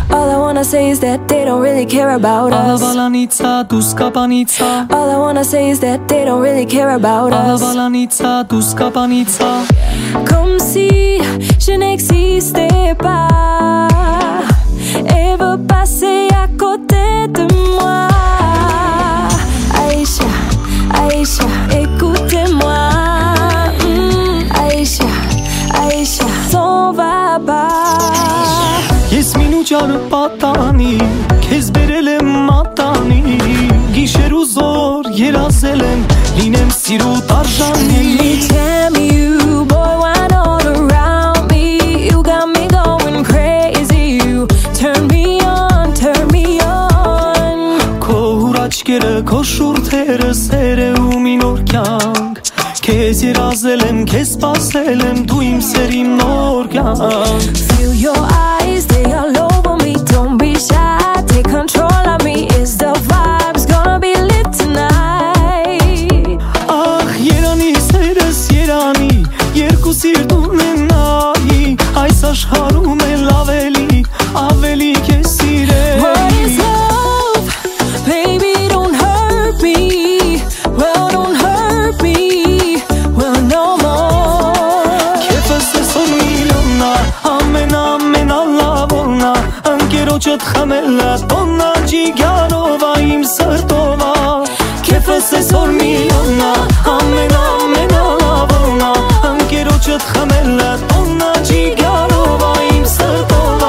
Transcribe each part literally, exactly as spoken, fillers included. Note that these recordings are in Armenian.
All I wanna say is that they don't really care about us. Alabalanitsa, duskapanitsa. All I wanna say is that they don't really care about us. Alabalanitsa, duskapanitsa. Comme si je n'existais pas et vous passez à côté de moi. Aïcha, Aïcha, écoutez-moi. mm, Aïcha, Aïcha, s'en va pas. Ես մինուջարը պատանի, քեզ բերել եմ մատանի, գիշեր ու զոր երազել եմ, լինեմ սիրուտ արժանի. Let me tell you, boy, wine all around me. You got me going crazy. You turn me on, turn me on. Քո հուրաչքերը, քո շուրթերը, սերը ու մի նոր կյանք. Քեզ երազել եմ, քեզ սպասել եմ, դու իմ սերի նոր կյանք. Feel your eyes, they all over me. Don't be shy, take control of me. Is the vibes gonna be lit tonight? Ահ, երանի սերս երանի, երկու սիրտ ունենայի, այս աշխարհում էլ ավելի, ավելի քեզ սիրել. What is love? Baby, don't hurt me. Well, don't hurt me. Well, no more. Քեֆս էսօր միլիոննա, ամեն ամեն ալավոննա, ընկերոջդ խմելա, տոննա ջիգարովա իմ սրտովա. Քեֆս էսօր միլիոննա, ամեն ամեն ալավոննա, ընկերոջդ խմելա, տոննա ջիգարովա իմ սրտովա.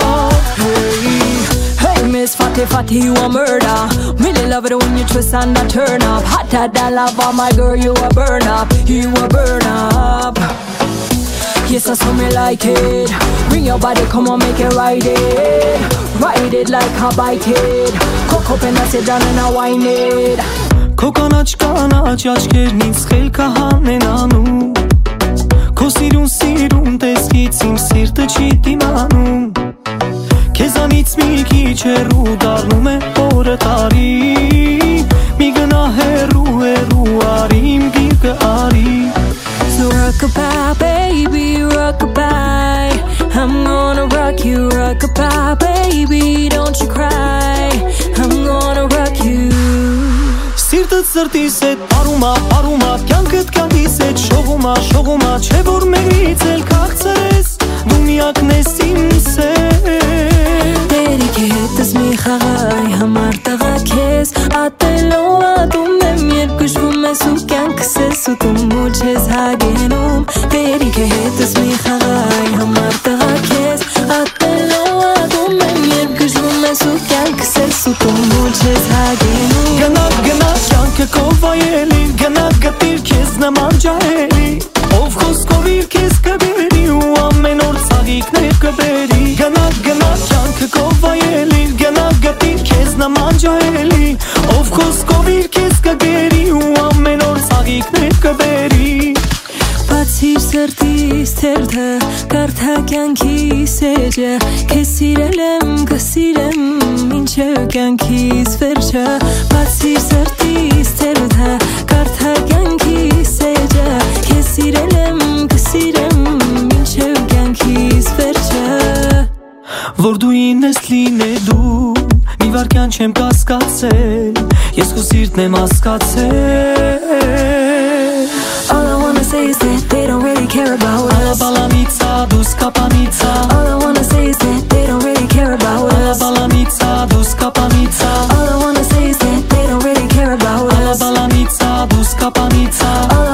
Hey, Miss Fatty Fatty, you a murder. Really love it when you twist and I turn up. Hotter than lava, my girl, you a burn up. You a burn up. Yes, I saw me like it. Bring your body, come on, make it ride it. Ride it like a bike it. Cook up and I sit down and I wind it. Քո կանաչ կանաչ աչքերն ինձ խելքը հանենանում, քո սիրուն սիրուն տեսքից իմ սիրտը չի դիմանում, քեզանից մի քիչ հեռու դառնում է օրը տարի, մի գնա հեռու հեռու արի իմ գիրկը արի. So rock-a-bye, baby, rock-a-bye. I'm gonna rock you, rock-a-bye, baby, don't you cry. I'm gonna rock you. Սիրտդ սրտիս հետ պարումա, պարումա, կյանքդ կյանքիս հետ շողումա, շողումա, չէ որ մերից էլ քաղցրես, դու միակն ես իմ սեր. Դերիքետս մի խաղայ համար տղա քեզ, ատելով ատում եմ երբ գժվում ես ու կյանքս ես ու դու մոչ ես հագենում. Դերիքետս մի խաղայ համար տղա քեզ, ատելով ատում եմ երբ գժվում ես ու կյանքս ես ու դու մոչ ես հագենում. Գնա գնա կյանքը քո վայելի, գնա գտիր քեզ նման ջահելի, ով խոսքով իր քեզ կբերի ու ամեն օր ծաղիկներ կբերի. Գնա գնա կյանքը քո վայելի, գնա գտիր քեզ նման ջահելի, ով խոսքով իր քեզ կբերի ու ամեն օր ծաղիկներ կբերի. Բացիր սրտիս թերթը, կարդա կյանքիս էջը, քեզ սիրել եմ, կսիրեմ, մինչև կյանքիս վերջը. Բացիր սրտիս թերթը, կարդա կյանքիս էջը, քեզ սիրել եմ, կսիրեմ, մինչև կյանքիս վերջը. Որ դու ինես լինելու, մի վարկյան չեմ կասկածել, ես քո սիրտն եմ հասկացել. All I wanna say is that they don't really care about us. Alabalanitsa, duskapanitsa. All I wanna say is that they don't really care about us. Alabalanitsa, duskapanitsa. All I wanna say is that they don't really care about us. Alabalanitsa, duskapanitsa. All